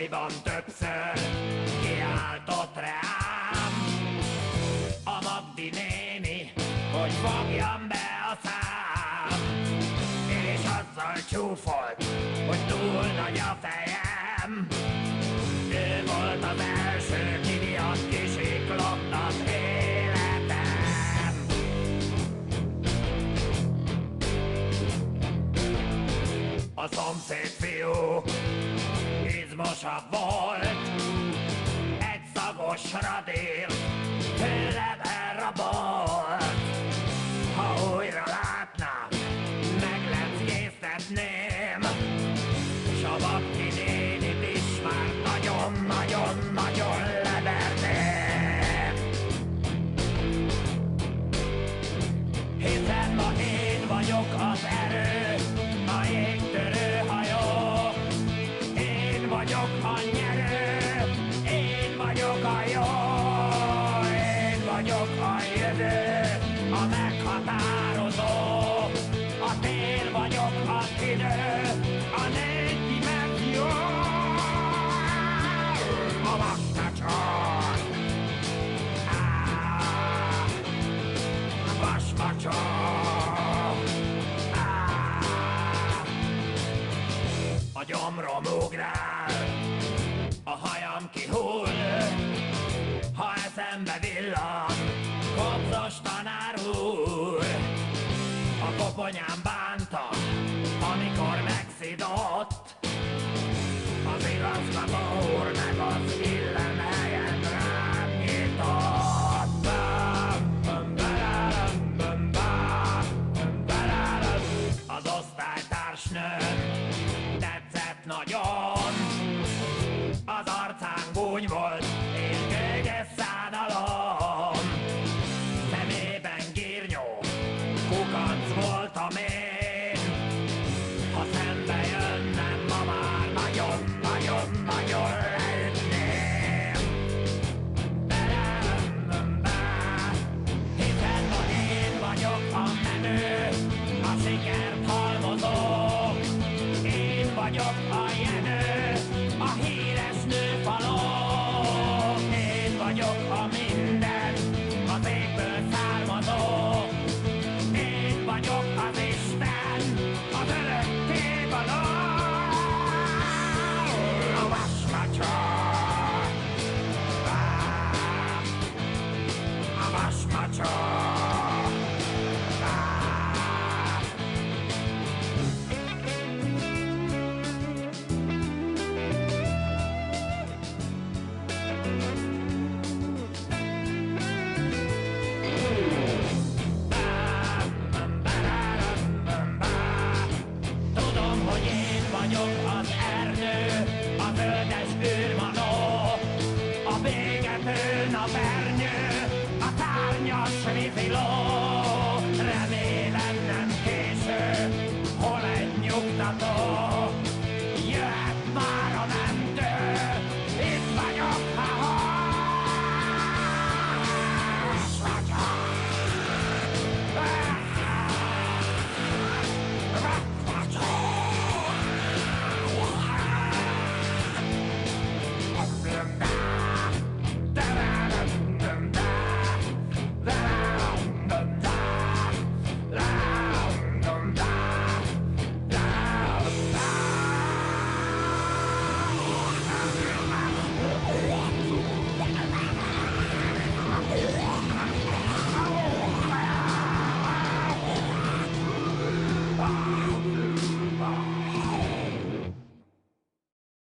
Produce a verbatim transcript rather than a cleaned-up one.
moziban többször kiáltott rám a Magdi néni, hogy fogjam be a szám, és azzal csúfolt, hogy túl nagy a fejem. Ő volt az első, ki miatt kisiklott az életem. A szomszéd fiú izmosabb volt, egy szagos radír tőlem elrabolt. Ha újra látnám, megleckéztetném, s a Magdi nénit is már nagyon-nagyon-nagyon leverném. Hiszen ma én vagyok az erő, a jégtörő hajó. Én vagyok a nyerő, én vagyok a jó, én vagyok a jövő, a meghatározó. A tér vagyok az idő, a négy dimenzió, a vasmacsor, a vasmacsor, a gyomrom ugrál, a hajam kihull, ha eszembe villan kopzos tanár úr. A koponyám bánta, amikor megszidott, az igazgató úr meg az illem helyen rám nyitott. Az osztálytársnőm tetszett nagyon, az arcán gúny volt,